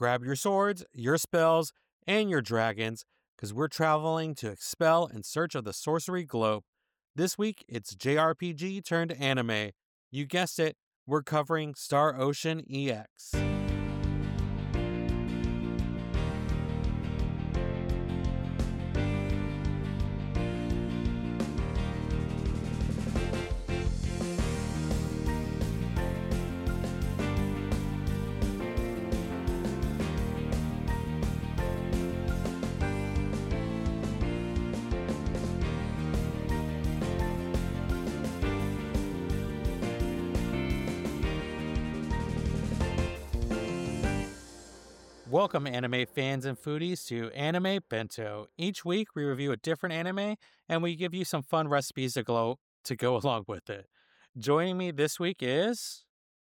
grab your swords, your spells, and your dragons, because we're traveling to expel in search of the sorcery globe. This week, it's JRPG turned anime. You guessed it, we're covering Star Ocean EX. Welcome, anime fans and foodies, to Anime Bento. Each week, we review a different anime, and we give you some fun recipes to go along with it. Joining me this week is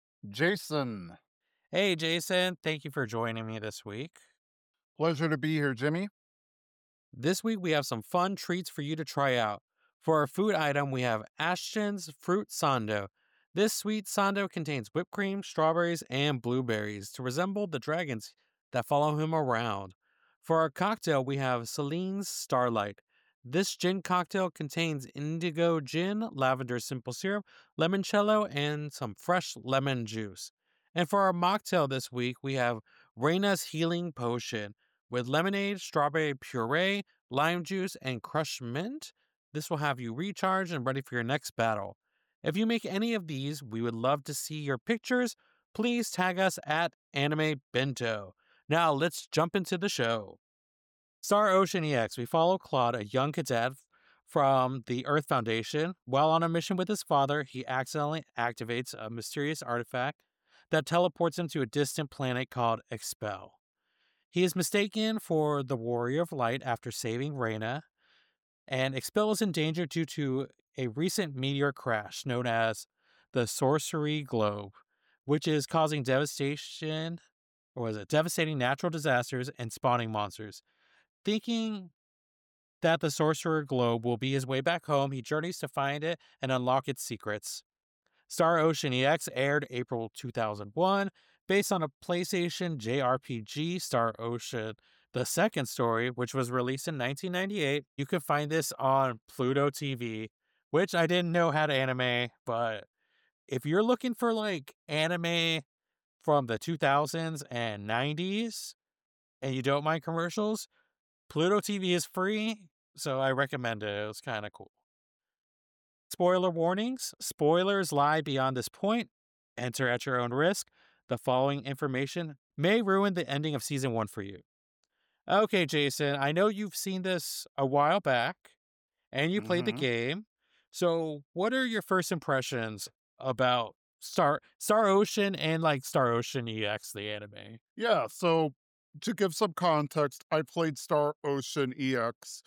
Jason. Hey, Jason. Thank you for joining me this week. Pleasure to be here, Jimmy. This week, we have some fun treats for you to try out. For our food item, we have Ashton's Fruit Sando. This sweet sando contains whipped cream, strawberries, and blueberries to resemble the dragons that follow him around. For our cocktail, we have Celine's Starlight. This gin cocktail contains indigo gin, lavender simple syrup, limoncello, and some fresh lemon juice. And for our mocktail this week, we have Reina's Healing Potion with lemonade, strawberry puree, lime juice, and crushed mint. This will have you recharged and ready for your next battle. If you make any of these, we would love to see your pictures. Please tag us at Anime Bento. Now let's jump into the show. Star Ocean EX, we follow Claude, a young cadet from the Earth Foundation. While on a mission with his father, he accidentally activates a mysterious artifact that teleports him to a distant planet called Expel. He is mistaken for the Warrior of Light after saving Reina, and Expel is in danger due to a recent meteor crash known as the Sorcery Globe, which is causing devastating natural disasters and spawning monsters. Thinking that the Sorcerer Globe will be his way back home, he journeys to find it and unlock its secrets. Star Ocean EX aired April 2001, based on a PlayStation JRPG, Star Ocean the Second Story, which was released in 1998. You can find this on Pluto TV, which I didn't know had anime, but if you're looking for like anime from the 2000s and 90s and you don't mind commercials, Pluto TV is free, so I recommend it. It was kind of cool. Spoiler warnings. Spoilers lie beyond this point. Enter at your own risk. The following information may ruin the ending of season 1 for you. Okay, Jason, I know you've seen this a while back and you played the game. So what are your first impressions about Star Ocean and like Star Ocean EX, the anime? Yeah, so to give some context, I played Star Ocean EX,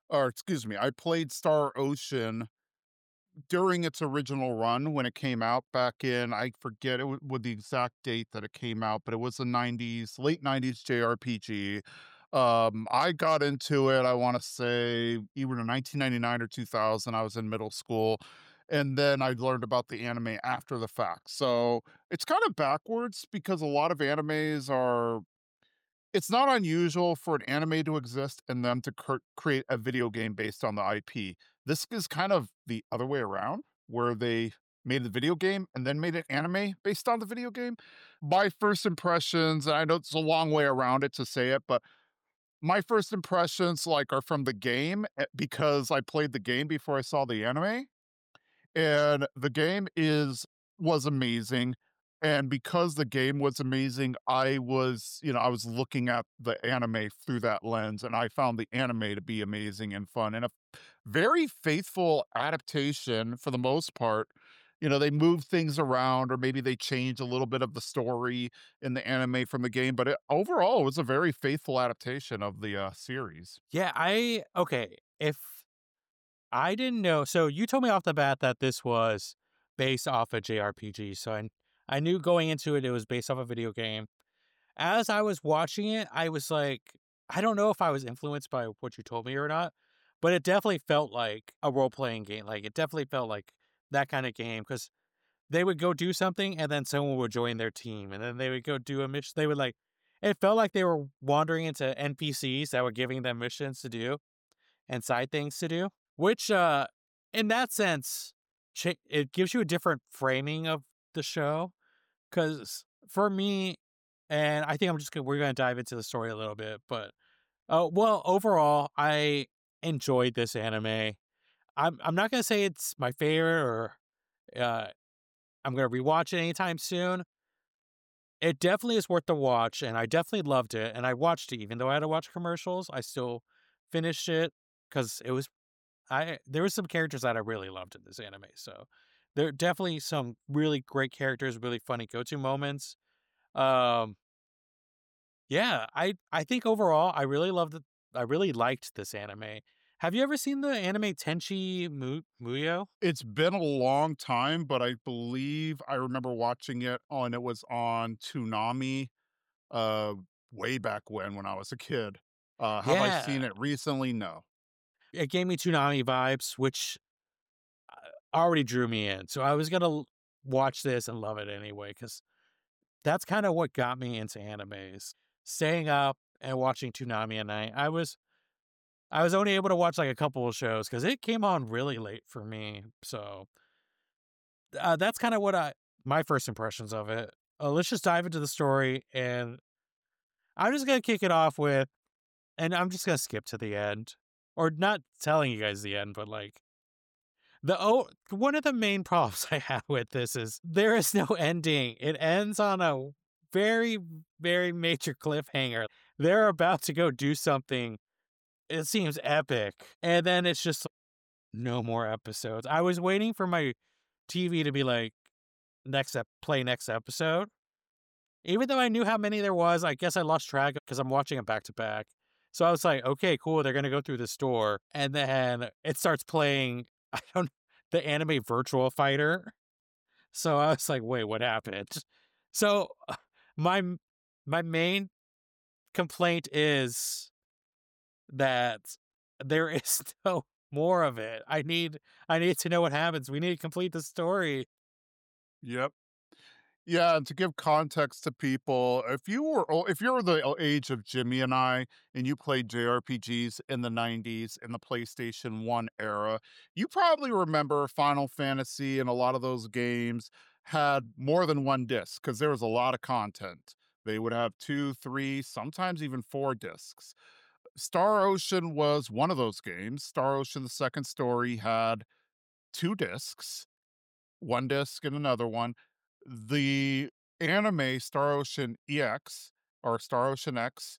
I played Star Ocean during its original run when it came out back in, I forget with the exact date that it came out, but it was the 90s, late 90s JRPG. I got into it, I want to say either in 1999 or 2000. I was in middle school. And then I learned about the anime after the fact. So it's kind of backwards because a lot of animes are, it's not unusual for an anime to exist and them to create a video game based on the IP. This is kind of the other way around, where they made the video game and then made an anime based on the video game. My first impressions, and I know it's a long way around it to say it, but my first impressions like are from the game because I played the game before I saw the anime, and the game was amazing. And because the game was amazing, I was looking at the anime through that lens, and I found the anime to be amazing and fun and a very faithful adaptation for the most part. They move things around, or maybe they change a little bit of the story in the anime from the game, but overall, it was a very faithful adaptation of the series. Yeah, if I didn't know, so you told me off the bat that this was based off a JRPG, so I knew going into it was based off a video game. As I was watching it, I was like, I don't know if I was influenced by what you told me or not, but it definitely felt like a role-playing game. Like, it definitely felt like that kind of game, because they would go do something, and then someone would join their team, and then they would go do a mission. They would like, It felt like they were wandering into NPCs that were giving them missions to do and side things to do, which, in that sense, it gives you a different framing of the show. Because for me, and I think we're gonna dive into the story a little bit, but well, overall, I enjoyed this anime. I'm not gonna say it's my favorite or uh, I'm gonna rewatch it anytime soon. It definitely is worth the watch, and I definitely loved it, and I watched it even though I had to watch commercials. I still finished it because it was I there was some characters that I really loved in this anime. So there are definitely some really great characters, really funny go-to moments. Um, yeah, I think overall I really liked this anime. Have you ever seen the anime Muyo? It's been a long time, but I believe I remember watching it on it was on Toonami, uh, way back when I was a kid. Have I Yeah, seen it recently? No. it gave me Toonami vibes, which already drew me in. So I was gonna watch this and love it anyway because that's kind of what got me into animes. Staying up and watching Toonami at night. I was only able to watch like a couple of shows because it came on really late for me. So that's kind of what I my first impressions of it. Let's just dive into the story, and I'm just gonna kick it off with, and I'm just gonna skip to the end, or not telling you guys the end, but like one of the main problems I have with this is there is no ending. It ends on a very very major cliffhanger. They're about to go do something. It seems epic, and then it's just no more episodes. I was waiting for my TV to be like play next episode. Even though I knew how many there was, I guess I lost track because I'm watching them back to back. So I was like, okay, cool. They're gonna go through this door, and then it starts playing. I don't the anime Virtual Fighter. So I was like, wait, what happened? So my my main complaint is that there is no more of it. I need to know what happens. We need to complete the story. Yep. Yeah, and to give context to people, if you're the age of Jimmy and I, and you played JRPGs in the '90s in the PlayStation 1 era, you probably remember Final Fantasy and a lot of those games had more than one disc because there was a lot of content. They would have two, three, sometimes even four discs. Star Ocean was one of those games. Star Ocean, the second story, had two discs, one disc and another one. The anime Star Ocean EX or Star Ocean X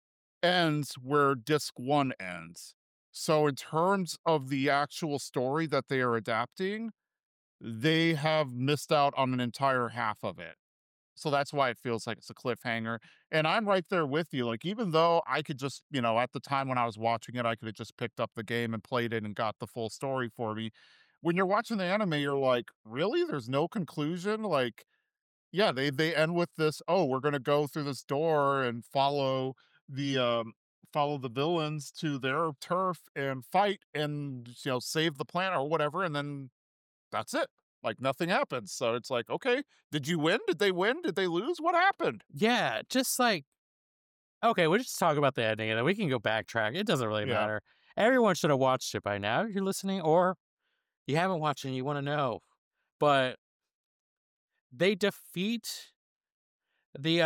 ends where disc one ends. So, in terms of the actual story that they are adapting, they have missed out on an entire half of it. So that's why it feels like it's a cliffhanger. And I'm right there with you. Like, even though I could just, at the time when I was watching it, I could have just picked up the game and played it and got the full story for me. When you're watching the anime, you're like, really? There's no conclusion? Like, yeah, they end with this, "Oh, we're gonna go through this door and the, um follow the villains to their turf and fight and, save the planet," or whatever, and then that's it. Like, nothing happens, so it's like, "Okay, did you win? Did they win? Did they lose? What happened?" Yeah, just like okay, we'll just talk about the ending and then we can go backtrack. It doesn't really Yeah. matter. Everyone should have watched it by now. If you're listening, or you haven't watched it and you want to know. But they defeat the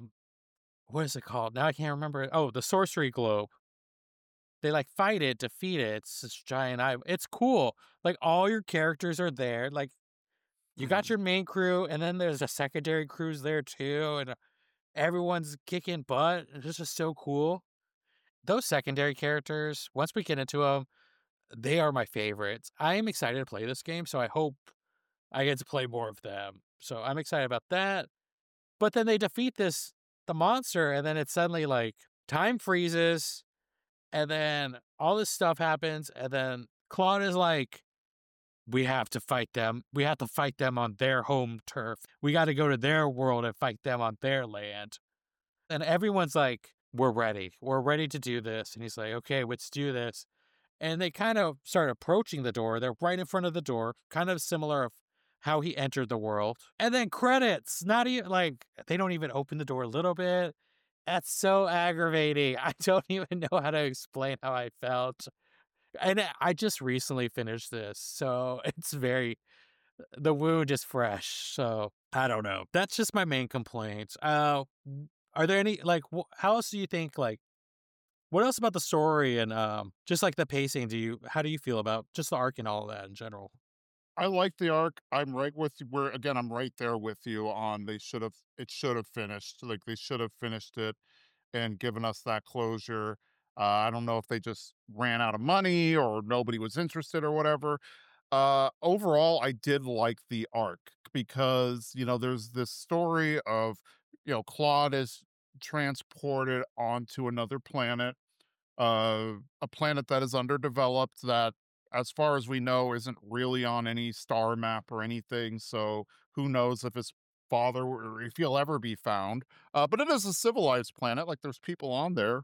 what is it called? Now I can't remember it. Oh, the sorcery globe. They like fight it, defeat it. It's this giant eye. It's cool. Like all your characters are there. Like you got Mhm. your main crew, and then there's a secondary crews there too, and everyone's kicking butt. It's just so cool. Those secondary characters, once we get into them, they are my favorites. I am excited to play this game, so I hope I get to play more of them. So I'm excited about that. But then they defeat the monster, and then it's suddenly like time freezes, and then all this stuff happens, and then Claude is like, we have to fight them. We have to fight them on their home turf. We got to go to their world and fight them on their land. And everyone's like, we're ready. We're ready to do this. And he's like, okay, let's do this. And they kind of start approaching the door. They're right in front of the door, kind of similar of how he entered the world. And then credits, not even like they don't even open the door a little bit. That's so aggravating. I don't even know how to explain how I felt. And I just recently finished this, so it's very the wound is fresh. So I don't know. That's just my main complaint. Are there any like how else do you think like what else about the story and just like the pacing do you how do you feel about just the arc and all of that in general? I like the arc. I'm right with you where again, I'm right there with you on it should have finished. Like they should have finished it and given us that closure. I don't know if they just ran out of money or nobody was interested or whatever. Overall, I did like the arc because, there's this story of, Claude is transported onto another planet, a planet that is underdeveloped that, as far as we know, isn't really on any star map or anything. So who knows if his father or if he'll ever be found. But it is a civilized planet. Like there's people on there,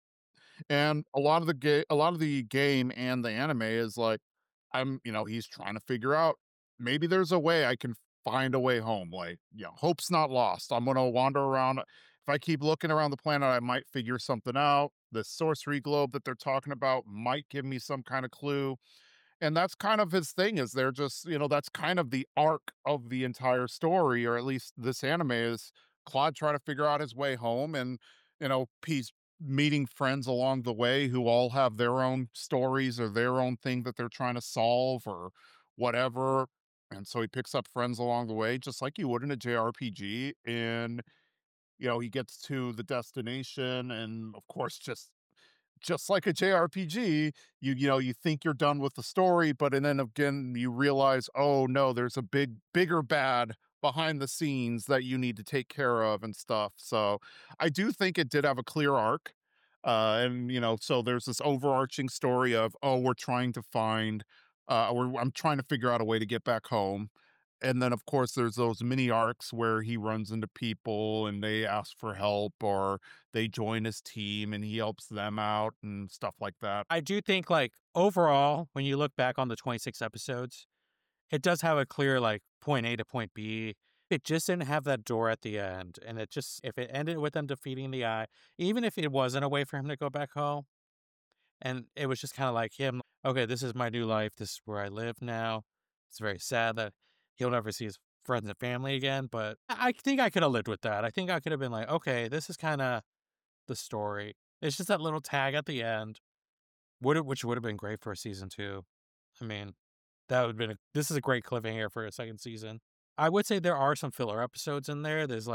and a lot of the game and the anime is like, he's trying to figure out maybe there's a way I can find a way home. Like, hope's not lost. I'm gonna wander around. If I keep looking around the planet, I might figure something out. The sorcery globe that they're talking about might give me some kind of clue. And that's kind of his thing is they're just, that's kind of the arc of the entire story, or at least this anime is Claude trying to figure out his way home, and, he's meeting friends along the way who all have their own stories or their own thing that they're trying to solve or whatever. And so he picks up friends along the way, just like you would in a JRPG. And, he gets to the destination and of course just like a JRPG, you think you're done with the story, but and then again you realize, oh no, there's a bigger bad behind the scenes that you need to take care of and stuff. So I do think it did have a clear arc. And so there's this overarching story of, oh, we're trying to find I'm trying to figure out a way to get back home. And then, of course, there's those mini arcs where he runs into people and they ask for help or they join his team and he helps them out and stuff like that. I do think like overall when you look back on the 26 episodes, it does have a clear like point A to point B. It just didn't have that door at the end, and it just if it ended with them defeating the eye, even if it wasn't a way for him to go back home, and it was just kind of like him, okay, this is my new life. This is where I live now. It's very sad that he'll never see his friends and family again, but I think I could have lived with that. I think I could have been like, okay, this is kind of the story. It's just that little tag at the end, which would have been great for a season two. I mean, that would have been this is a great cliffhanger for a second season. I would say there are some filler episodes in there. There's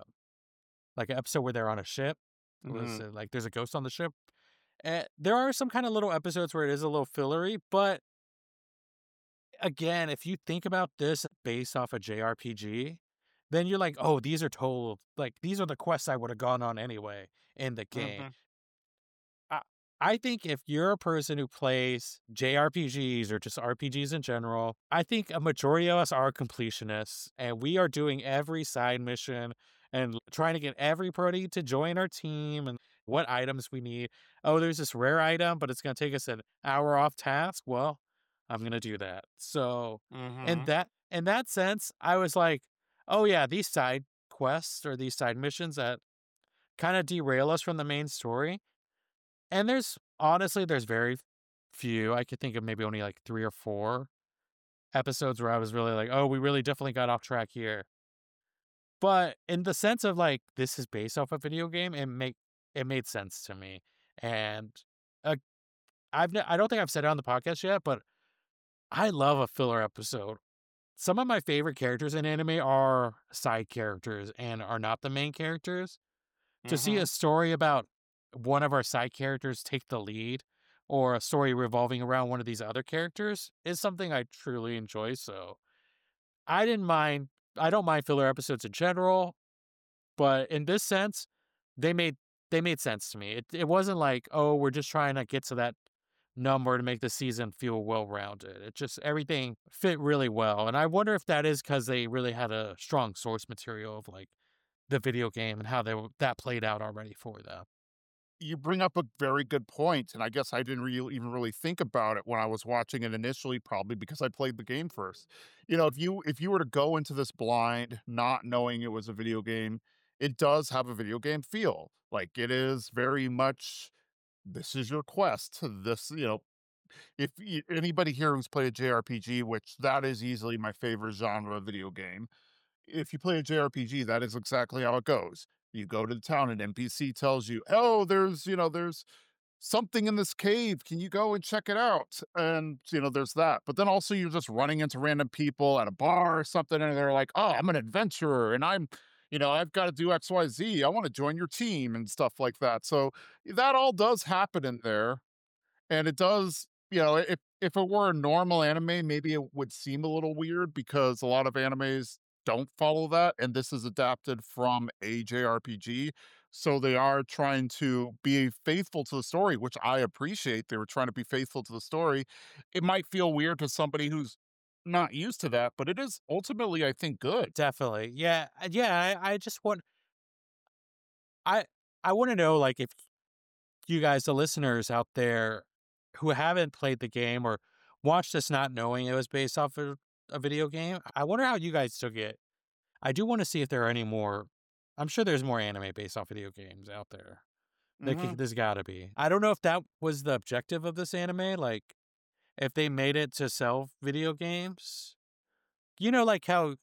like an episode where they're on a ship. Was Mhm. like there's a ghost on the ship. There are some kind of little episodes where it is a little fillery, but again, if you think about this based off a JRPG, then you're like, oh, these are total like these are the quests I would have gone on anyway in the game. Mhm. I I think if you're a person who plays JRPGs or just RPGs in general, I think a majority of us are completionists and we are doing every side mission and trying to get everybody to join our team and what items we need. Oh, there's this rare item, but it's going to take us an hour off task. Well, I'm going to do that. So, Mhm. in that sense, I was like, oh yeah, these side quests or these side missions that kind of derail us from the main story and there's honestly, there's very few. I could think of maybe only like 3 or 4 episodes where I was really like, "Oh, we really definitely got off track here." But in the sense of like, this is based off a video game, it made sense to me. And, uh, I don't think I've said it on the podcast yet, but I love a filler episode. Some of my favorite characters in anime are side characters and are not the main characters. To see a Mhm. story about one of our side characters take the lead or a story revolving around one of these other characters is something I truly enjoy. So I didn't mind, I don't mind filler episodes in general, but in this sense, they made, they made sense to me. It wasn't like, oh, we're just trying to get to that number to make the season feel well rounded. It just, everything fit really well. And I wonder if that is because they really had a strong source material of like the video game and how that played out already for them. You bring up a very good point, and I guess I didn't even really think about it when I was watching it initially, probably because I played the game first. If you were to go into this blind, not knowing it was a video game, it does have a video game feel. Like, it is very much, this is your quest. This, if anybody here who's played a JRPG, which that is easily my favorite genre of video game, if you play a JRPG, that is exactly how it goes. You go to the town, an NPC tells you, "Oh, there's something in this cave. Can you go and check it out?" And there's that. But then also you're just running into random people at a bar or something, and they're like, "Oh, I'm an adventurer, and I've got to do XYZ. I want to join your team," and stuff like that. So that all does happen in there. And it does, if it were a normal anime, maybe it would seem a little weird because a lot of animes don't follow that, and this is adapted from a JRPG. So they are trying to be faithful to the story, which I appreciate. They were trying to be faithful to the story. It might feel weird to somebody who's not used to that, but it is ultimately, I think, good. Definitely. Yeah. Yeah. I just want, I, I want to know, like, if you guys, the listeners out there who haven't played the game or watched this not knowing it was based off of a video game, I wonder how you guys took it. I do want to see if there are any more. I'm sure there's more anime based off video games out there. Hmm. There's got to be. I don't know if that was the objective of this anime. Like, if they made it to sell video games, like how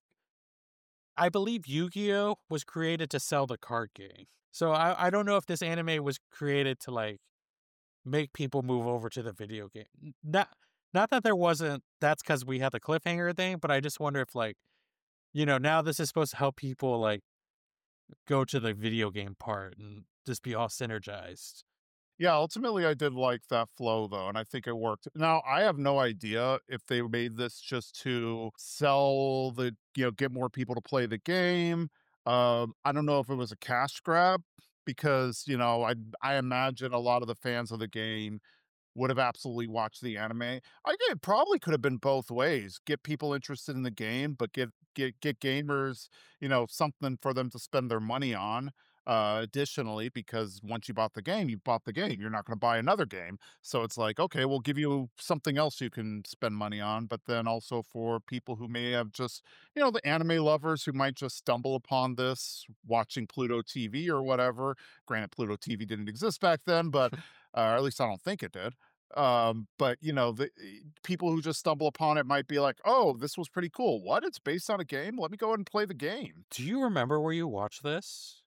I believe Yu-Gi-Oh was created to sell the card game. So I don't know if this anime was created to like make people move over to the video game. Not that there wasn't. That's because we had the cliffhanger thing, but I just wonder if like now this is supposed to help people like go to the video game part and just be all synergized. Yeah, ultimately, I did like that flow though, and I think it worked. Now, I have no idea if they made this just to sell get more people to play the game. I don't know if it was a cash grab because, I imagine a lot of the fans of the game would have absolutely watched the anime. I think it probably could have been both ways. Get people interested in the game, but get gamers, something for them to spend their money on. Additionally, because once you bought the game, you bought the game. You're not going to buy another game. So it's like, okay, we'll give you something else you can spend money on. But then also for people who may have just, the anime lovers who might just stumble upon this watching Pluto TV or whatever. Granted, Pluto TV didn't exist back then, but or at least I don't think it did. But the people who just stumble upon it might be like, "Oh, this was pretty cool. What? It's based on a game? Let me go ahead and play the game." Do you remember where you watched this?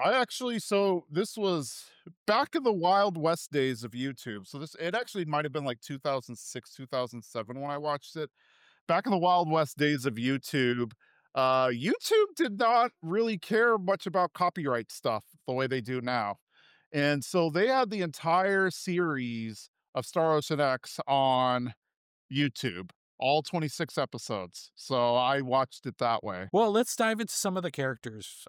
So this was back in the Wild West days of YouTube. So it actually might have been like 2006, 2007 when I watched it. Back in the Wild West days of YouTube, YouTube did not really care much about copyright stuff the way they do now. And so they had the entire series of Star Ocean X on YouTube, all 26 episodes. So I watched it that way. Well, let's dive into some of the characters.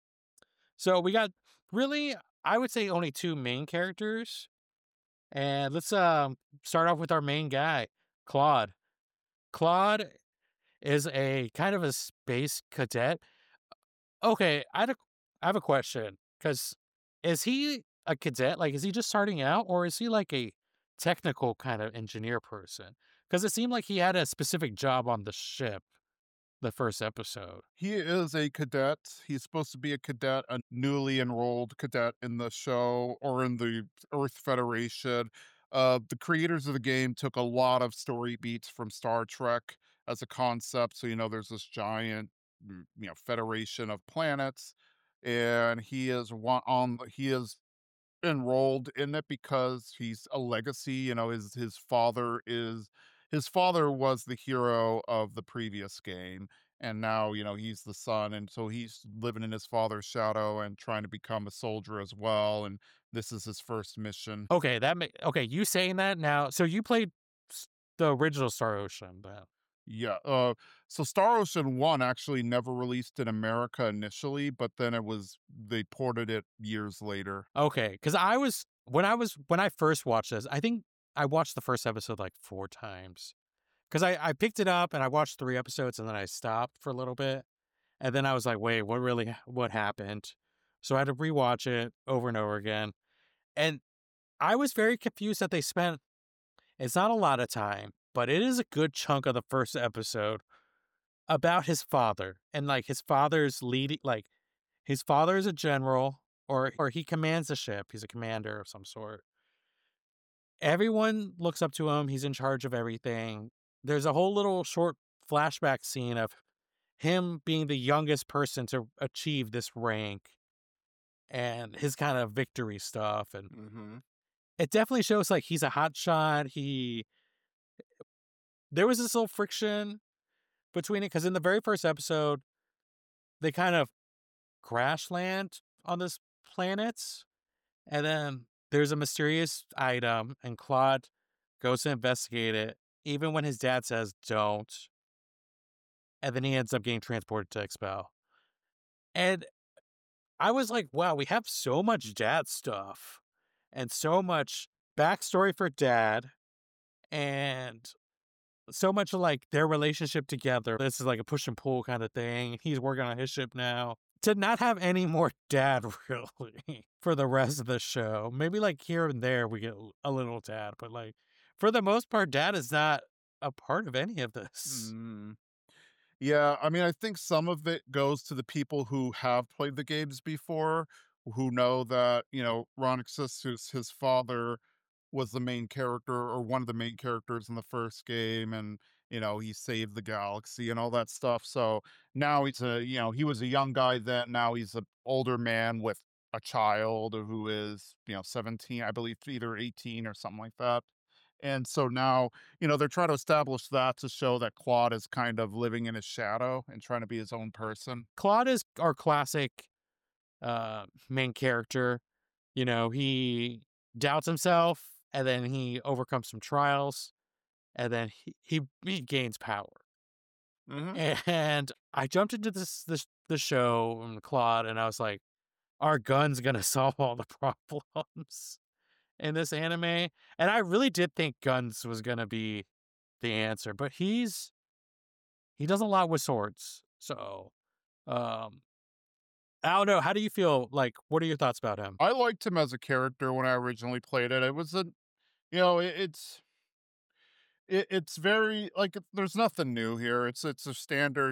So we got really, I would say, only two main characters, and let's start off with our main guy, Claude. Claude is a kind of a space cadet. Okay, I have a question because is he a cadet? Like, is he just starting out, or is he like a technical kind of engineer person? Because it seemed like he had a specific job on the ship the first episode. He is a cadet. He's supposed to be a cadet, a newly enrolled cadet in the show or in the Earth Federation. The creators of the game took a lot of story beats from Star Trek as a concept. So, there's this giant, federation of planets, and he is enrolled in it because he's a legacy. His father was the hero of the previous game, and now he's the son, and so he's living in his father's shadow and trying to become a soldier as well. And this is his first mission. Okay, okay. You saying that now? So you played s- the original Star Ocean, then? Yeah. So Star Ocean 1 actually never released in America initially, but then they ported it years later. Okay, because when I first watched this, I think I watched the first episode like 4 times. Because I picked it up and I watched 3 episodes and then I stopped for a little bit. And then I was like, wait, what happened? So I had to rewatch it over and over again. And I was very confused that they spent, it's not a lot of time, but it is a good chunk of the first episode about his father and like his father's leading, like His father is a general, or he commands a ship. He's a commander of some sort. Everyone looks up to him. He's in charge of everything. There's a whole little short flashback scene of him being the youngest person to achieve this rank and his kind of victory stuff. And Mhm. it definitely shows like he's a hot shot. There was this little friction between it because in the very first episode, they kind of crash land on this planet. And then there's a mysterious item, and Claude goes to investigate it, even when his dad says don't. And then he ends up getting transported to Expel. And I was like, wow, we have so much dad stuff and so much backstory for dad and so much of like their relationship together. This is like a push and pull kind of thing. He's working on his ship now. To not have any more dad really for the rest of the show. Maybe like here and there we get a little dad, but like for the most part, dad is not a part of any of this. Mm. Yeah, I mean, I think some of it goes to the people who have played the games before, who know that, Ronixus, who's his father, was the main character or one of the main characters in the first game, and, he saved the galaxy and all that stuff. So now he was a young guy then. Now he's an older man with a child who is, 17, I believe, either 18 or something like that. And so now, they're trying to establish that to show that Claude is kind of living in his shadow and trying to be his own person. Claude is our classic main character. He doubts himself and then he overcomes some trials and then he gains power. Hmm. And I jumped into the show Claude and I was like, our gun's gonna solve all the problems in this anime. And I really did think guns was gonna be the answer, but he does a lot with swords. So um I don't know. How do you feel? Like, what are your thoughts about him? I liked him as a character when I originally played it. It was a, you know, it's very like there's nothing new here. It's a standard,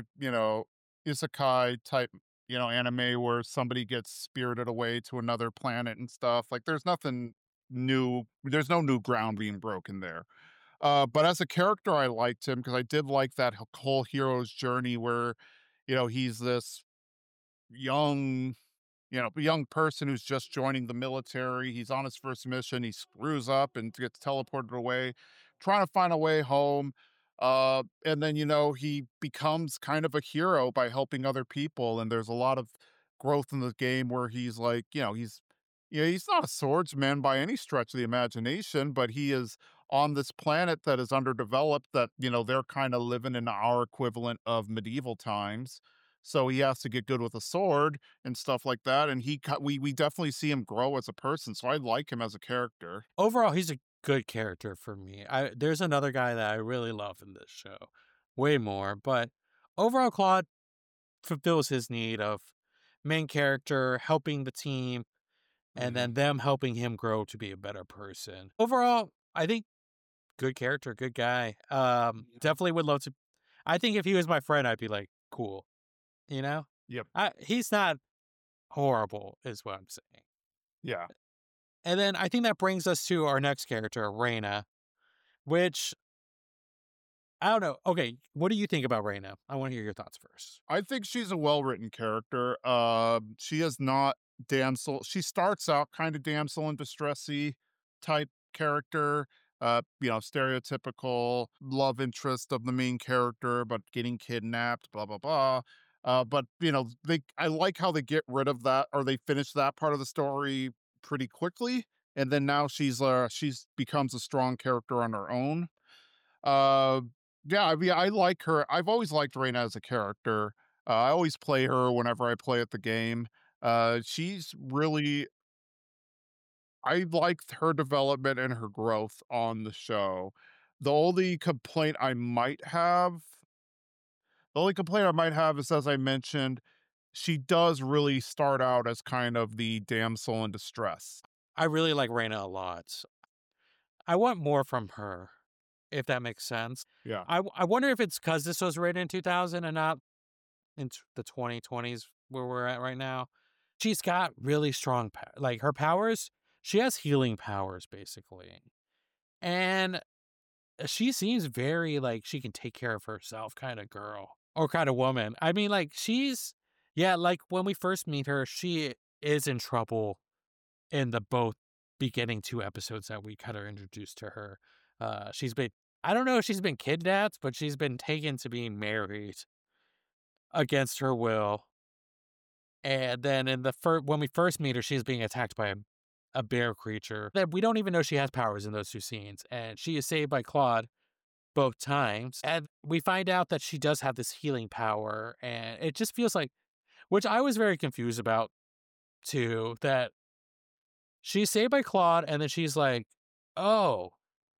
isekai type, anime where somebody gets spirited away to another planet and stuff. Like there's nothing new. There's no new ground being broken there. But as a character, I liked him because I did like that whole hero's journey where, he's this young a young person who's just joining the military. He's on his first mission. He screws up and gets teleported away, trying to find a way home. And then, he becomes kind of a hero by helping other people. And there's a lot of growth in the game where he's like, he's not a swordsman by any stretch of the imagination, but he is on this planet that is underdeveloped that, they're kind of living in our equivalent of medieval times. So he has to get good with a sword and stuff like that, and we definitely see him grow as a person, so I like him as a character. Overall, he's a good character for me. There's another guy that I really love in this show, way more, but overall, Claude fulfills his need of main character helping the team, and Mhm. then them helping him grow to be a better person. Overall, I think good character, good guy. Mhm. Definitely would love to. I think if he was my friend, I'd be like, cool. You know, Yep. he's not horrible, is what I'm saying. Yeah. And then I think that brings us to our next character, Reina, which I don't know. Okay, what do you think about Reina? I want to hear your thoughts first. I think she's a well-written character. She is not she starts out kinda damsel in distressy type character, stereotypical love interest of the main character, but getting kidnapped, blah, blah, blah. But, I like how they get rid of that or they finish that part of the story pretty quickly, and then now she's becomes a strong character on her own. Uh, yeah, I mean, I like her. I've always liked Reina as a character. I always play her whenever I play at the game. She's really, I liked her development and her growth on the show. The only complaint I might have, the only complaint I might have is, as I mentioned, she does really start out as kind of the damsel in distress. I really like Reina a lot. I want more from her, if that makes sense. Yeah. I wonder if it's because this was written in 2000 and not in the 2020s where we're at right now. She's got really strong like, her powers she has healing powers, basically, and she seems very, like, she can take care of herself kinda girl or kinda woman. I mean, like, she's yeah, like, when we first meet her, she is in trouble in the both beginning 2 episodes that we kinda introduced to her. She's been I don't know if she's been kidnapped, but she's been taken to being married against her will, and then in the when we first meet her, she's being attacked by a bear creature that we don't even know she has powers in those 2 scenes, and she is saved by Claude both times, and we find out that she does have this healing power, and it just feels like which I was very confused about too, that she's saved by Claude, and then she's like, "Oh,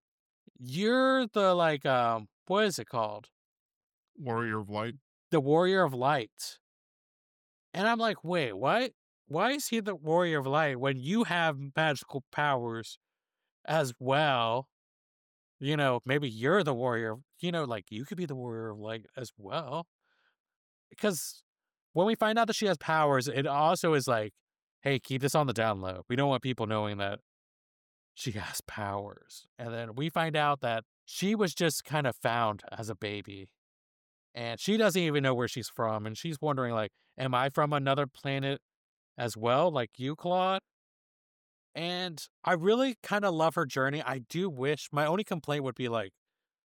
you're the, like, what is it called? Warrior of Light. The Warrior of Light." And I'm like, "Wait, what? Why is he the Warrior of Light when you have magical powers as well?" Maybe you're the warrior, like, you could be the warrior of light as well. Because when we find out that she has powers, it also is like, hey, keep this on the down low. We don't want people knowing that she has powers. And then we find out that she was just kind of found as a baby and she doesn't even know where she's from. And she's wondering, like, am I from another planet as well, like you, Claude? And I really kind of love her journey. I do wish my only complaint would be like,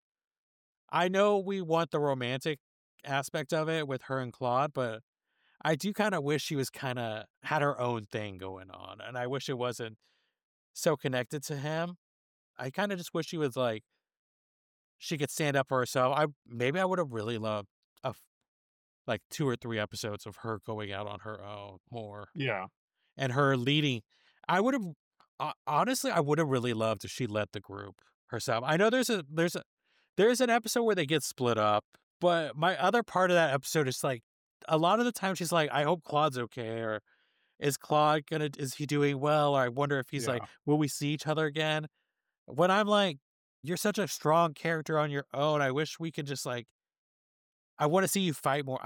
I know we want the romantic aspect of it with her and Claude, but I do kinda wish she was kinda had her own thing going on, and I wish it wasn't so connected to him. I kinda just wish she was, like she could stand up for herself. I would've really loved a f like, 2 or 3 episodes of her going out on her own more, Yeah. and her leading I would've honestly, I would've really loved if she led the group herself. I know there's an episode where they get split up, but my other part of that episode is, like, a lot of the time she's like, "I hope Claude's okay," or is he doing well? Or I wonder if he's like, Yeah. will we see each other again? When I'm like, you're such a strong character on your own. I wish we could just like, I want to see you fight more.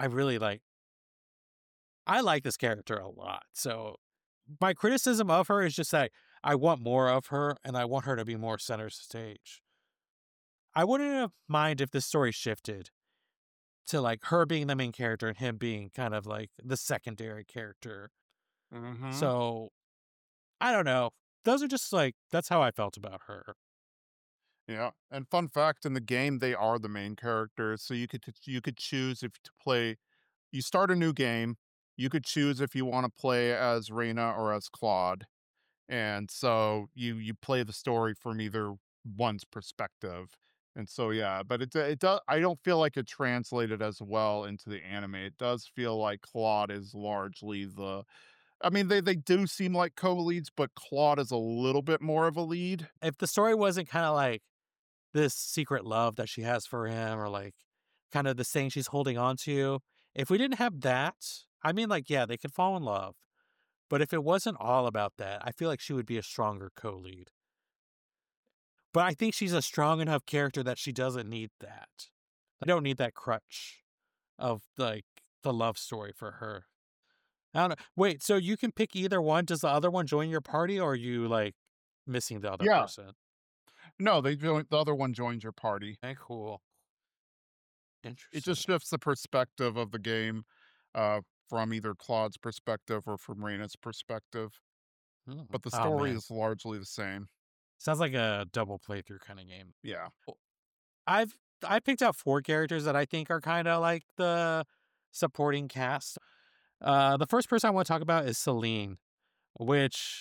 I like this character a lot. So my criticism of her is just that I want more of her and I want her to be more center stage. I wouldn't have mind if this story shifted to like her being the main character and him being kind of like the secondary character. Mhm. So I don't know. Those are just like that's how I felt about her. Yeah, and fun fact, in the game, they are the main characters, so you could choose if to play you start a new game, you could choose if you wanna play as Reina or as Claude, and so you play the story from either one's perspective, and so, yeah, but it does. I don't feel like it translated as well into the anime. It does feel like Claude is largely the I mean, they do seem like co-leads, but Claude is a little bit more of a lead. If the story wasn't kind of like this secret love that she has for him or like kind of this thing she's holding on to, if we didn't have that, I mean like yeah, they could fall in love. But if it wasn't all about that, I feel like she would be a stronger co-lead. But I think she's a strong enough character that she doesn't need that. I don't need that crutch of like the love story for her. I don't know. Wait, so you can pick either one. Does the other one join your party or are you like missing the other Yeah. person? No, they join the other one joins your party. Okay, cool. It just Interesting. shifts the perspective of the game, from either Claude's perspective or from Reina's perspective, Mm. but the Oh story man. is largely the same. Sounds like a double playthrough kind of game. Yeah. Cool. I picked out 4 characters that I think are kind of like the supporting cast. The first person I want to talk about is Celine, which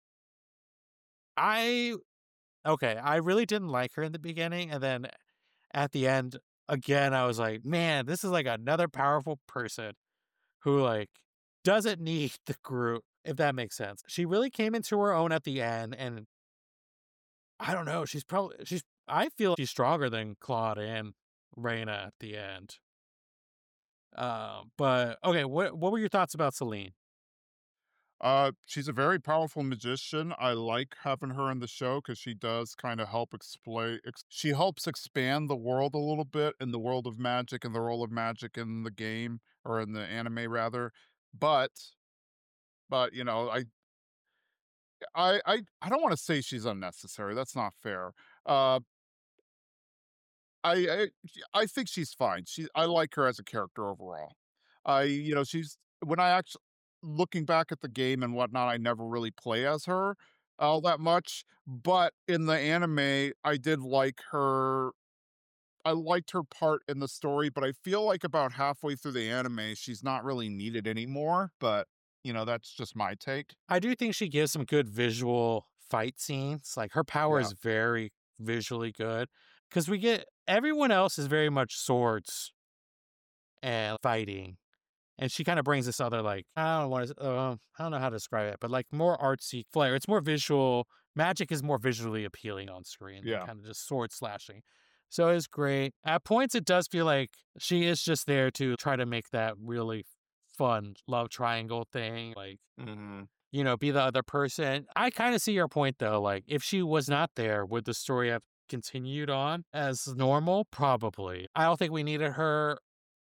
I okay, I really didn't like her in the beginning, and then at the end, again, I was like, man, this is like another powerful person who like doesn't need the group, if that makes sense. She really came into her own at the end, and I don't know, she's I feel she's stronger than Claude and Reina at the end. But okay, what were your thoughts about Celine? She's a very powerful magician. I like having her in the show because she does kind of help explain. She helps expand the world a little bit in the world of magic and the role of magic in the game or in the anime rather. But But, I don't wanna say she's unnecessary, that's not fair. Uh, I think she's fine. I like her as a character overall. She's when I actually looking back at the game and whatnot, I never really play as her all that much, but in the anime, I liked her part in the story, but I feel like about halfway through the anime, she's not really needed anymore, but, that's just my take. I do think she gives some good visual fight scenes. Like her power Yeah, is very visually good because we get everyone else is very much swords and fighting. And she kind of brings this other like I don't know how to describe it, but like more artsy flair. It's more visual. Magic is more visually appealing on screen than yeah, kind of just sword slashing. So it's great. At points, it does feel like she is just there to try to make that really fun love triangle thing. Like mhm, be the other person. I kind of see your point though. Like, if she was not there, would the story have continued on as normal? Probably. I don't think we needed her.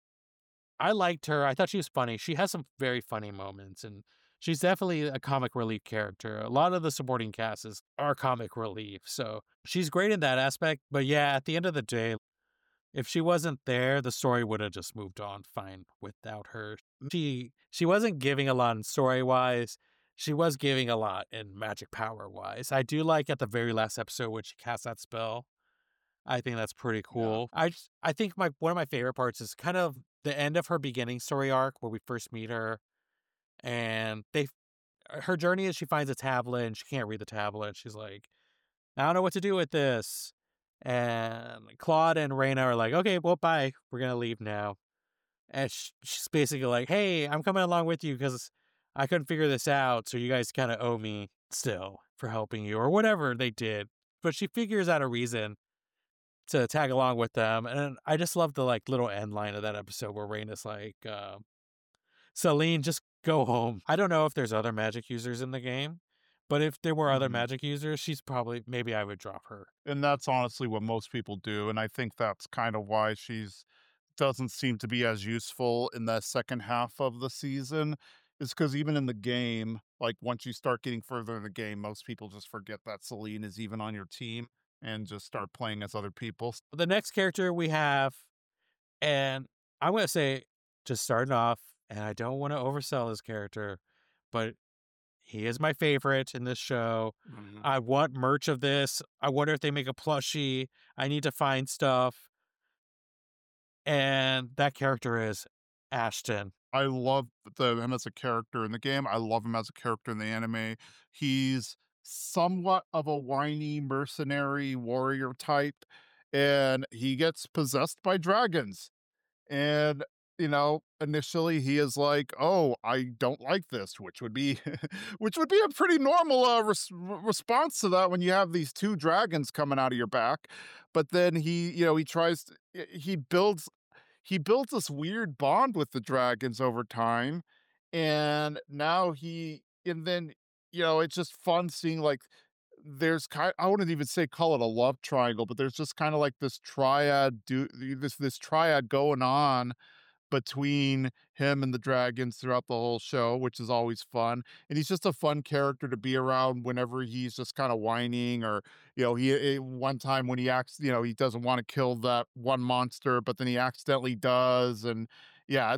I liked her. I thought she was funny. She has some very funny moments, and she's definitely a comic relief character. A lot of the supporting cast are comic relief, so she's great in that aspect. But yeah, at the end of the day, if she wasn't there, the story would have just moved on fine without her. She wasn't giving a lot in story wise. She was giving a lot in magic power wise. I do like at the very last episode when she casts that spell. I think that's pretty yeah. cool. I think my one of my favorite parts is kind of the end of her beginning story arc where we first meet her and her journey is she finds a tablet and she can't read the tablet. She's like, I don't know what to do with this. And Claude and Raina are like, okay, well, bye. We're gonna leave now. And she's basically like, hey, I'm coming along with you because I couldn't figure this out. So you guys kind of owe me still for helping you or whatever they did. But she figures out a reason to tag along with them. And I just love the like little end line of that episode where Raina's like, Celine, just go home. I don't know if there's other magic users in the game, but if there were other Mhm. magic users, maybe I would drop her. And that's honestly what most people do, and I think that's kind of why she's doesn't seem to be as useful in the second half of the season, is because even in the game, like, once you start getting further in the game, most people just forget that Celine is even on your team and just start playing as other people. The next character we have, and I'm going to say, just starting off, and I don't want to oversell this character, but he is my favorite in this show. Mhm. I want merch of this. I wonder if they make a plushie. I need to find stuff. And that character is Ashton. I love him as a character in the game. I love him as a character in the anime. He's somewhat of a whiny mercenary warrior type, and he gets possessed by dragons. And, initially he is like, "Oh, I don't like this," which would be which would be a pretty normal, response to that when you have these 2 dragons coming out of your back. But then he tries to he builds this weird bond with the dragons over time, and now he and then, it's just fun seeing, like, I wouldn't even say call it a love triangle, but there's just kinda like this triad going on between him and the dragons throughout the whole show, which is always fun. And he's just a fun character to be around whenever he's just kind of whining, or one time when he acts, he doesn't want to kill that one monster, but then he accidentally does. And yeah,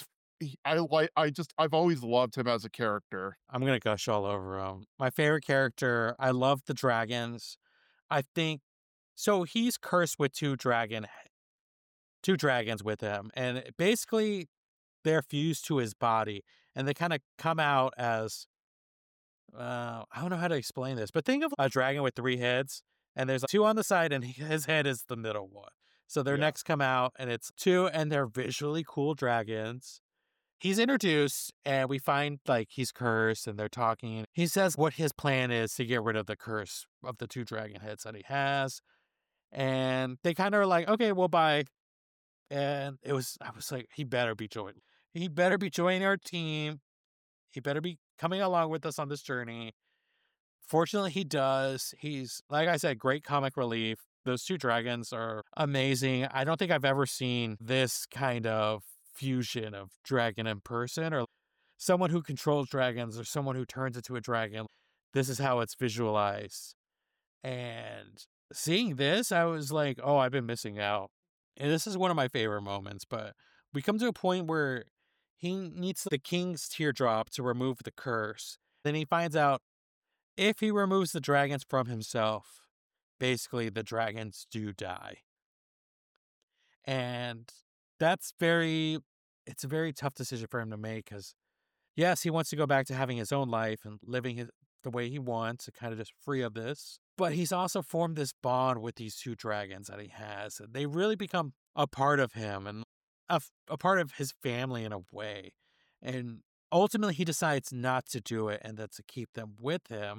I've always loved him as a character. I'm gonna gush all over him. My favorite character. I love the dragons. I think so. He's cursed with two dragons with him, and basically they're fused to his body, and they kind of come out as I don't know how to explain this, but think of a dragon with three heads, and there's two on the side, and his head is the middle one. So their Yeah. necks come out, and it's two, and they're visually cool dragons. He's introduced, and we find like he's cursed, and they're talking. He says what his plan is to get rid of the curse of the two dragon heads that he has, and they kind of are like, okay, well, bye. And I was like, he better be joining. He better be joining our team. He better be coming along with us on this journey. Fortunately, he does. He's, like I said, great comic relief. Those two dragons are amazing. I don't think I've ever seen this kind of fusion of dragon and person, or someone who controls dragons or someone who turns into a dragon. This is how it's visualized. And seeing this, I was like, oh, I've been missing out. And this is one of my favorite moments. But we come to a point where he needs the king's teardrop to remove the curse. Then he finds out if he removes the dragons from himself, basically the dragons do die. And that's very, it's a very tough decision for him to make because, yes, he wants to go back to having his own life and living the way he wants and kind of just free of this. But he's also formed this bond with these two dragons that he has. And they really become a part of him and a part of his family in a way. And ultimately, he decides not to do it and that to keep them with him.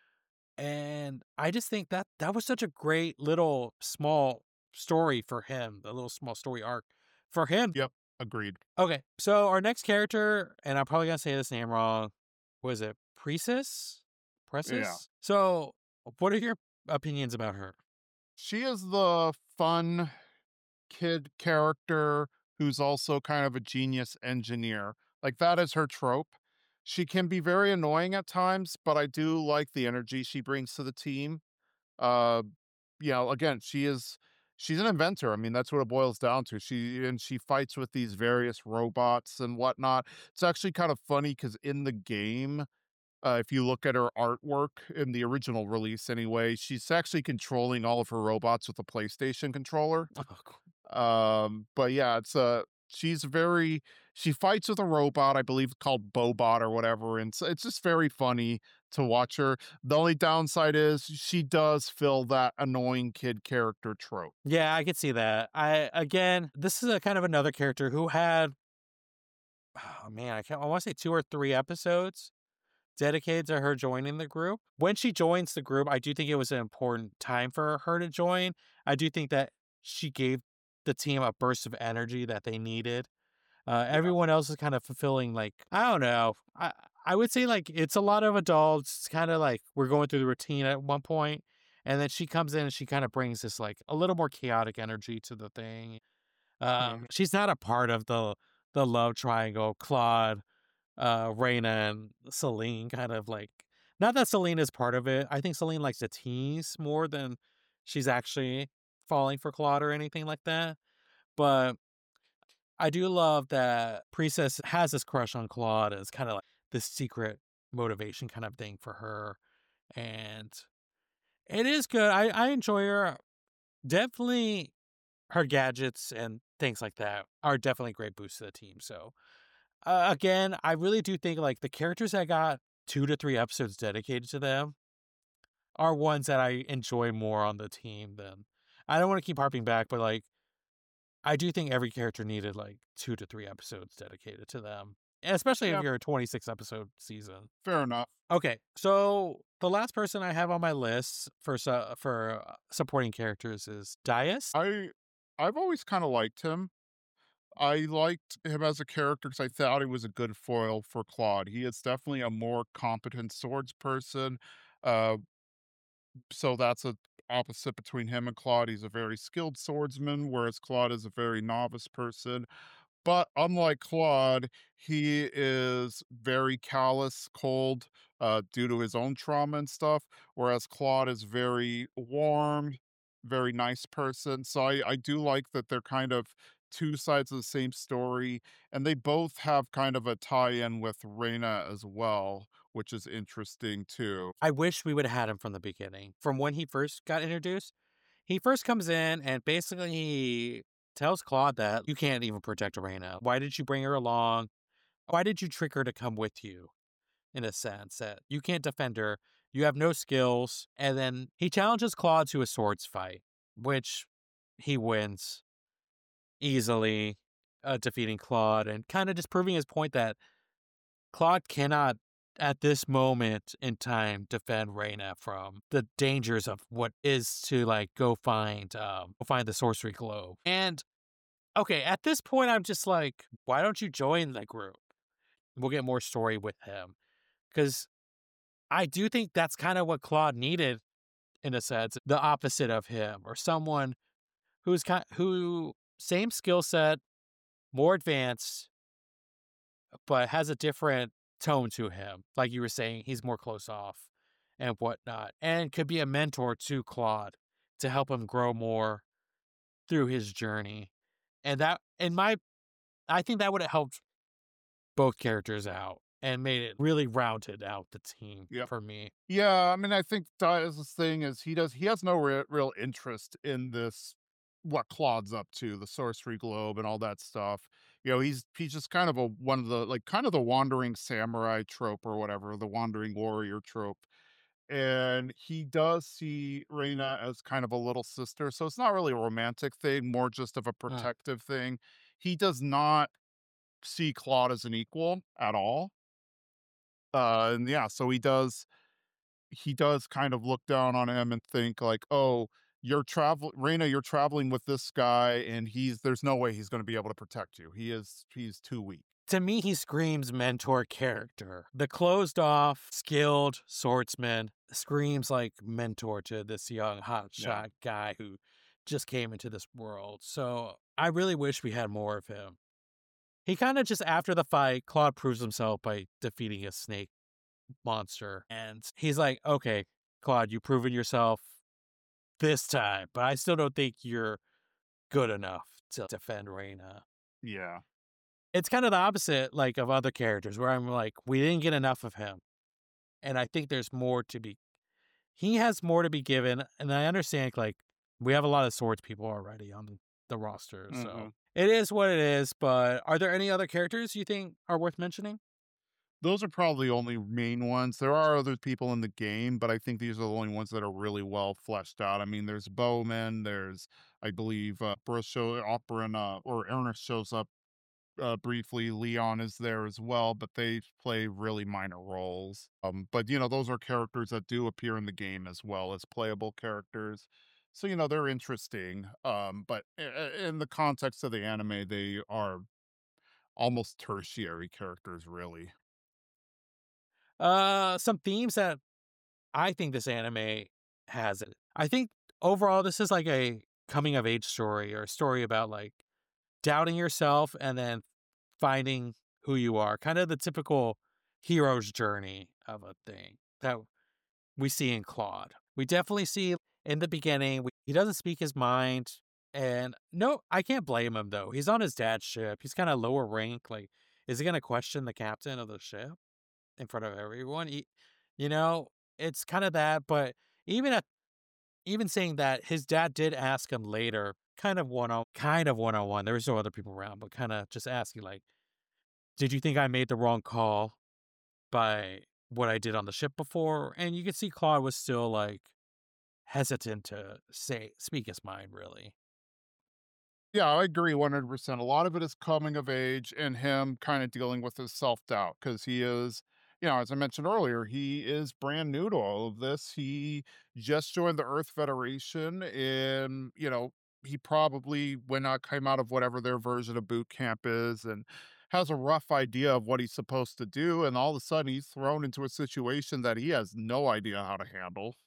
And I just think that that was such a great little small story for him, the little small story arc for him. Yep, agreed. Okay, so our next character, and I'm probably gonna say this name wrong. Was it Precis? Yeah. Precis? So, what are your opinions about her? She is the fun kid character who's also kind of a genius engineer. Like, that is her trope. She can be very annoying at times, but I do like the energy she brings to the team. Uh, again, she's an inventor. I mean, that's what it boils down to. She fights with these various robots and whatnot. It's actually kind of funny because in the game, if you look at her artwork in the original release anyway, she's actually controlling all of her robots with a PlayStation controller. Oh, cool. But yeah, she's very she fights with a robot, I believe called Bobot or whatever, and it's just very funny to watch her. The only downside is she does fill that annoying kid character trope. Yeah, I could see that. I again, this is a kind of another character who had, oh man, I want to say 2 or 3 episodes dedicated to her joining the group. When she joins the group, I do think it was an important time for her to join. I do think that she gave the team a burst of energy that they needed. Yeah. Everyone else is kind of fulfilling, like, I don't know. I would say like it's a lot of adults. It's kind of like we're going through the routine at one point, and then she comes in and she kind of brings this like a little more chaotic energy to the thing. Mhm. She's not a part of the love triangle. Claude, Reina and Celine kind of like, not that Celine is part of it. I think Celine likes to tease more than she's actually falling for Claude or anything like that. But I do love that Princess has this crush on Claude as kind of like this secret motivation kind of thing for her. And it is good. I enjoy her. Definitely her gadgets and things like that are definitely great boosts to the team. So again, I really do think like the characters that got 2 to 3 episodes dedicated to them are ones that I enjoy more on the team than. I don't want to keep harping back, but like I do think every character needed like 2 to 3 episodes dedicated to them, especially if Yeah, you're a 26 episode season. fair enough. Okay, so the last person I have on my list for supporting characters is Dias. I I've always kind of liked him. I liked him as a character because I thought he was a good foil for Claude. He is definitely a more competent swords person. Uh, so that's a opposite between him and Claude. He's a very skilled swordsman, whereas Claude is a very novice person. But unlike Claude, he is very callous, cold, due to his own trauma and stuff, whereas Claude is very warm, very nice person. So I do like that they're kind of two sides of the same story, and they both have kind of a tie-in with Reina as well, which is interesting too. I wish we would have had him from the beginning. From when he first got introduced, he first comes in and basically he tells Claude that you can't even protect Arena. Why did you bring her along? Why did you trick her to come with you? In a sense that you can't defend her, you have no skills. And then he challenges Claude to a swords fight, which he wins easily, defeating Claude and kind of just proving his point that Claude cannot, at this moment in time, defend Reyna from the dangers of what is to like go find the sorcery globe. And okay, at this point, I'm just like, why don't you join the group? We'll get more story with him because I do think that's kind of what Claude needed in a sense, the opposite of him, or someone who same skill set, more advanced, but has a different tone to him. Like you were saying, he's more close off and whatnot, and could be a mentor to Claude to help him grow more through his journey. And that, I think that would have helped both characters out and made it really rounded out the team Yep. for me. Yeah, I mean, I think Diaz's thing is he has no real interest in this what Claude's up to, the sorcery globe and all that stuff. You know, he's just kind of a one of the like kind of the wandering samurai trope or whatever, the wandering warrior trope. And he does see Reina as kind of a little sister, so it's not really a romantic thing, more just of a Mm. protective thing. He does not see Claude as an equal at all. And yeah, so he does kind of look down on him and think like, "Oh, Reina, you're traveling with this guy and there's no way he's going to be able to protect you. He's too weak." To me, he screams mentor character. The closed off, skilled swordsman screams like mentor to this young Yeah. hotshot guy who just came into this world. So I really wish we had more of him. He kind of just after the fight, Claude proves himself by defeating a snake monster. And he's like, okay, Claude, you've proven yourself this time, but I still don't think you're good enough to defend Reina. Yeah. It's kind of the opposite, like, of other characters where I'm like, we didn't get enough of him. And I think there's more to be he has more to be given. And I understand, like, we have a lot of swords people already on the roster. So Mhm. it is what it is. But are there any other characters you think are worth mentioning? Those are probably the only main ones. There are other people in the game, but I think these are the only ones that are really well fleshed out. I mean, there's Bowman, there's I believe Bruce Operin or Ernest shows up briefly. Leon is there as well, but they play really minor roles. But you know, those are characters that do appear in the game as well as playable characters. So you know, they're interesting. But in the context of the anime, they are almost tertiary characters, really. Some themes that I think this anime has it. I think overall, this is like a coming of age story or a story about like doubting yourself and then finding who you are. Kind of the typical hero's journey of a thing that we see in Claude. We definitely see in the beginning, he doesn't speak his mind. And no, I can't blame him though. He's on his dad's ship. He's kind of lower rank. Like, is he going to question the captain of the ship in front of everyone? You know, it's kind of that. But even at even saying that, his dad did ask him later, kind of one on one. There was no other people around, but kind of just asking, like, "Did you think I made the wrong call by what I did on the ship before?" And you could see Claude was still like hesitant to speak his mind, really. Yeah, I agree 100%. A lot of it is coming of age and him kind of dealing with his self-doubt because he is, you know, as I mentioned earlier, he is brand new to all of this. He just joined the Earth Federation and, you know, he probably when not came out of whatever their version of boot camp is and has a rough idea of what he's supposed to do. And all of a sudden he's thrown into a situation that he has no idea how to handle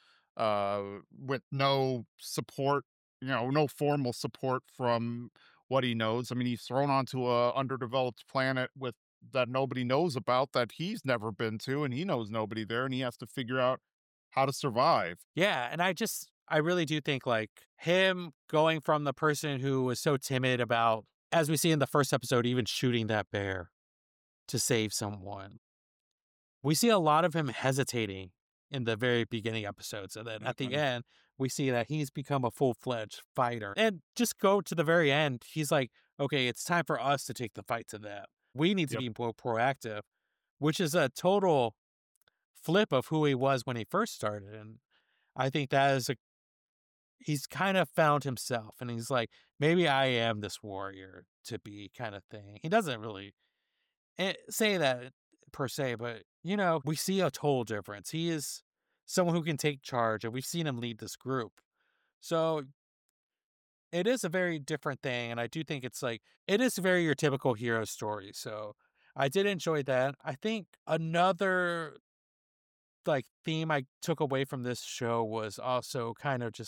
with no support, you know, no formal support from what he knows. I mean, he's thrown onto a underdeveloped planet with that nobody knows about that he's never been to, and he knows nobody there, and he has to figure out how to survive. Yeah, and I really do think like him going from the person who was so timid about, as we see in the first episode, even shooting that bear to save someone. We see a lot of him hesitating in the very beginning episodes. And then at the Mhm. end, we see that he's become a full fledged fighter. And just go to the very end, he's like, okay, it's time for us to take the fight to them. We need to Yep. be more proactive, which is a total flip of who he was when he first started. And I think that is he's kind of found himself and he's like, maybe I am this warrior to be kind of thing. He doesn't really say that per se, but you know, we see a total difference. He is someone who can take charge, and we've seen him lead this group. So it is a very different thing, and I do think it's like it is very your typical hero story. So I did enjoy that. I think another like theme I took away from this show was also kind of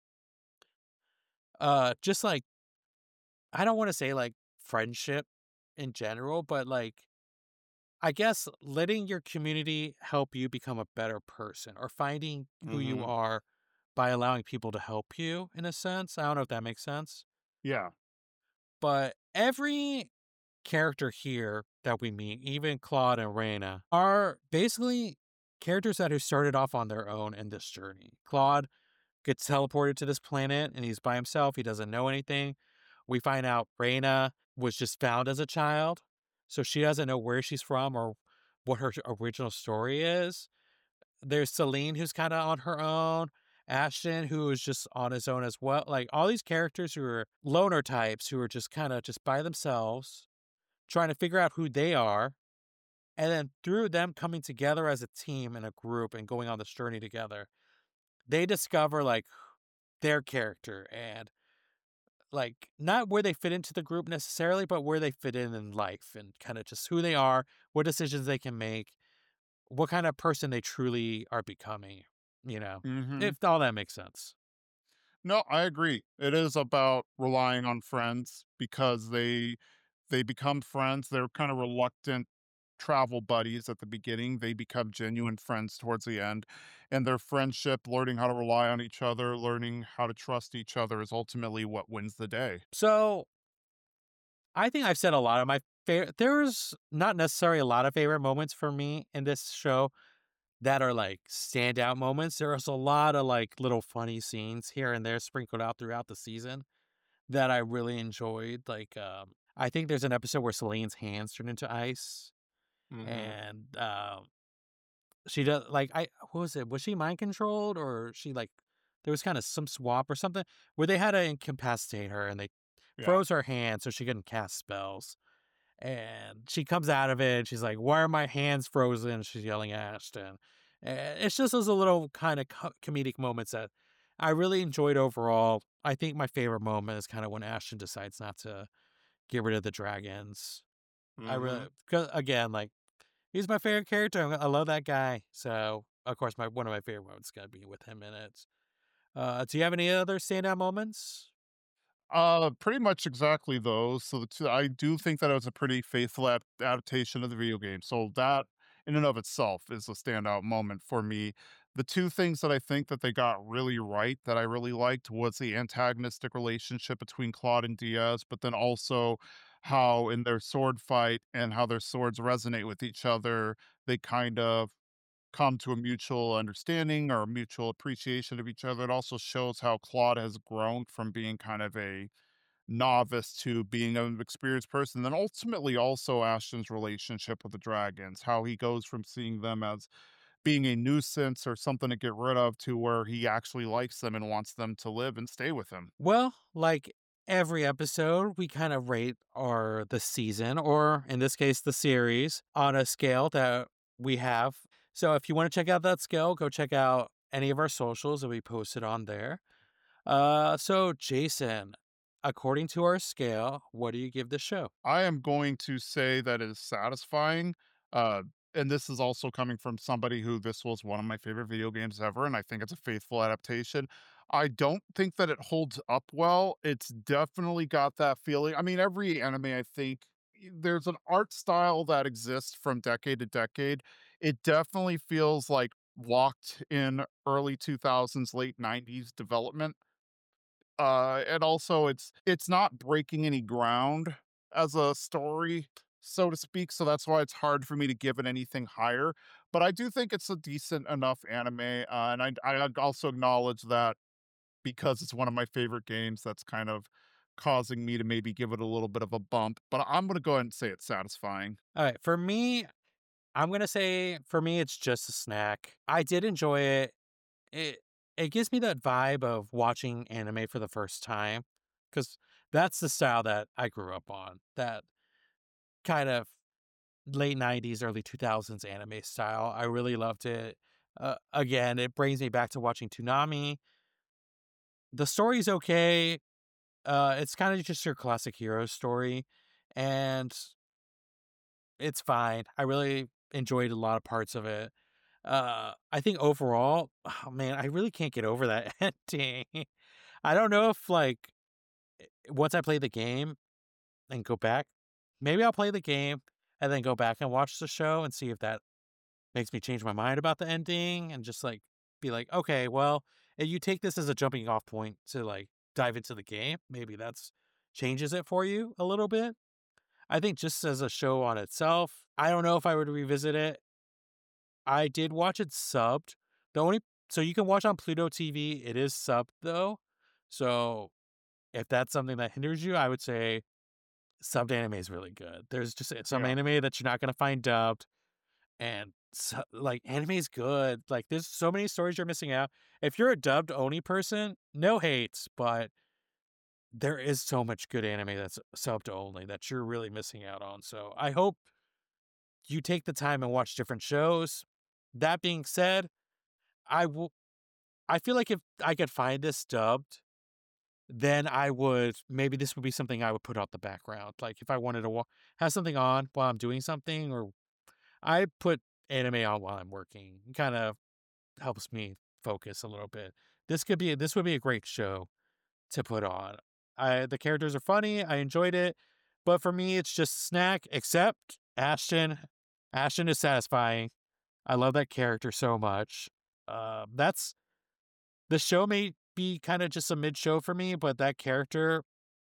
just like I don't want to say like friendship. in general, but like I guess letting your community help you become a better person or finding who you Mhm. are by allowing people to help you in a sense. I don't know if that makes sense. Yeah. But every character here that we meet, even Claude and Reina, are basically characters that who started off on their own in this journey. Claude gets teleported to this planet and he's by himself. He doesn't know anything. We find out Reina was just found as a child, so she doesn't know where she's from or what her original story is. There's Celine, who's kind of on her own. Ashton, who is just on his own as well. Like all these characters who are loner types, who are just kind of just by themselves, trying to figure out who they are, and then through them coming together as a team and a group and going on this journey together, they discover like their character and like not where they fit into the group necessarily, but where they fit in life and kind of just who they are, what decisions they can make, what kind of person they truly are becoming, you know, Mhm. if all that makes sense. No, I agree. It is about relying on friends because they become friends. They're kind of reluctant travel buddies at the beginning. They become genuine friends towards the end. And their friendship, learning how to rely on each other, learning how to trust each other is ultimately what wins the day. So I think I've said a lot of my favorite. There's not necessarily a lot of favorite moments for me in this show that are like standout moments. There's a lot of like little funny scenes here and there sprinkled out throughout the season that I really enjoyed. Like, I think there's an episode where Celine's hands turn into ice, Mhm. and she does like what was it? Was she mind controlled or she like there was kind of some swap or something where they had to incapacitate her and they Yeah. froze her hand so she couldn't cast spells. And she comes out of it and she's like, "Why are my hands frozen?" She's yelling at Ashton. And it's just those little kind of comedic moments that I really enjoyed overall. I think my favorite moment is kind of when Ashton decides not to get rid of the dragons. I really, Mhm. because again, like he's my favorite character. I love that guy. So of course, my one of my favorite moments is gonna be with him in it. Do you have any other standout moments? Pretty much exactly those. So the two, I do think that it was a pretty faithful adaptation of the video game. So that in and of itself is a standout moment for me. The two things that I think that they got really right that I really liked was the antagonistic relationship between Claude and Diaz, but then also how in their sword fight and how their swords resonate with each other, they kind of come to a mutual understanding or a mutual appreciation of each other. It also shows how Claude has grown from being kind of a novice to being an experienced person. Then ultimately also Ashton's relationship with the dragons, how he goes from seeing them as being a nuisance or something to get rid of to where he actually likes them and wants them to live and stay with him. Well, like every episode, we kind of rate our the season, or in this case, the series, on a scale that we have. So if you want to check out that scale, go check out any of our socials that we posted on there. So Jason, according to our scale, what do you give the show? I am going to say that it is satisfying. Uh, and this is also coming from somebody who this was one of my favorite video games ever, and I think it's a faithful adaptation. I don't think that it holds up well. It's definitely got that feeling. I mean, every anime, I think there's an art style that exists from decade to decade. It definitely feels like locked in early 2000s, late 90s development, and also it's not breaking any ground as a story, so to speak, so that's why it's hard for me to give it anything higher, but I do think it's a decent enough anime, and I also acknowledge that because it's one of my favorite games, that's kind of causing me to maybe give it a little bit of a bump, but I'm gonna go ahead and say it's satisfying. All right, for me, I'm gonna say for me it's just a snack. I did enjoy it. It it gives me that vibe of watching anime for the first time, because that's the style that I grew up on. That kind of late '90s, early 2000s anime style. I really loved it. Again, it brings me back to watching Toonami. The story's okay. It's kind of just your classic hero story, and it's fine. I really enjoyed a lot of parts of it. I think overall, oh man, I really can't get over that ending. I don't know if like once I play the game and go back, maybe I'll play the game and then go back and watch the show and see if that makes me change my mind about the ending and just like be like, okay, well, if you take this as a jumping off point to like dive into the game, maybe that's changes it for you a little bit. I think just as a show on itself, I don't know if I were to revisit it. I did watch it subbed. The only so you can watch on Pluto TV. It is subbed though. So if that's something that hinders you, I would say subbed anime is really good. There's just some Yeah. anime that you're not gonna find dubbed, and like anime is good. Like there's so many stories you're missing out. If you're a dubbed only person, no hates, but there is so much good anime that's subbed only that you're really missing out on. So I hope you take the time and watch different shows. That being said, I will. I feel like if I could find this dubbed, then I would maybe this would be something I would put out the background. Like if I wanted to have something on while I'm doing something, or I put anime on while I'm working. It kind of helps me focus a little bit. This would be a great show to put on. The characters are funny. I enjoyed it, but for me, it's just snack. Except Ashton. Ashton is satisfying. I love that character so much. That's the show may be kind of just a mid show for me, but that character,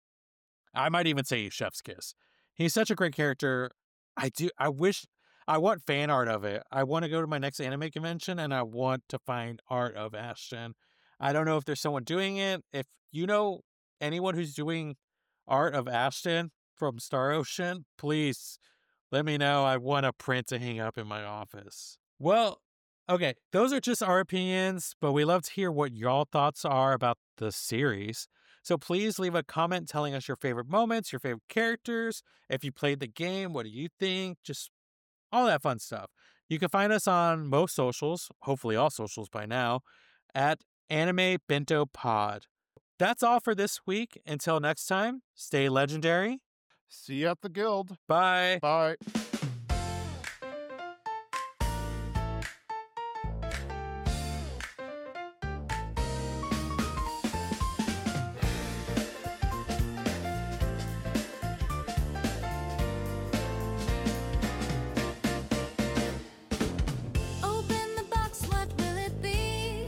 I might even say Chef's Kiss. He's such a great character. I wish. I want fan art of it. I want to go to my next anime convention and I want to find art of Ashton. I don't know if there's someone doing it. If you know anyone who's doing art of Ashton from Star Ocean, please let me know. I want a print to hang up in my office. Well, okay, those are just our opinions, but we love to hear what y'all thoughts are about the series. So please leave a comment telling us your favorite moments, your favorite characters. If you played the game, what do you think? Just all that fun stuff. You can find us on most socials, hopefully all socials by now, at Anime Bento Pod. That's all for this week. Until next time, stay legendary. See you at the guild. Bye. Bye. Open the box, what will it be?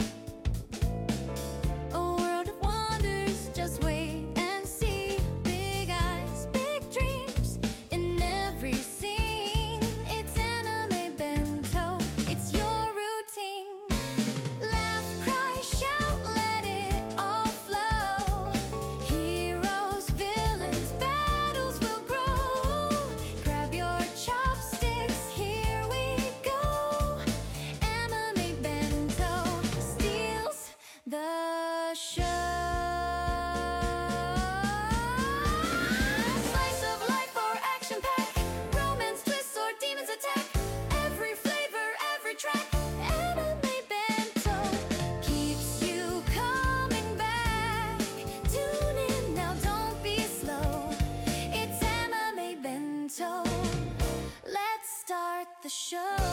A world of wonders, just wait and see. Big eyes, big dreams in every scene. It's Anime Bento, it's your routine. Laugh, cry, shout, let it all flow. Heroes, villains, battles will grow. Grab your chopsticks, here we go. Anime Bento steals the show. Slice of life or action pack, romance twists or demons attack. Every flavor, every track. Anime Bento keeps you coming back. Tune in now, don't be slow. It's Anime Bento. Let's start the show.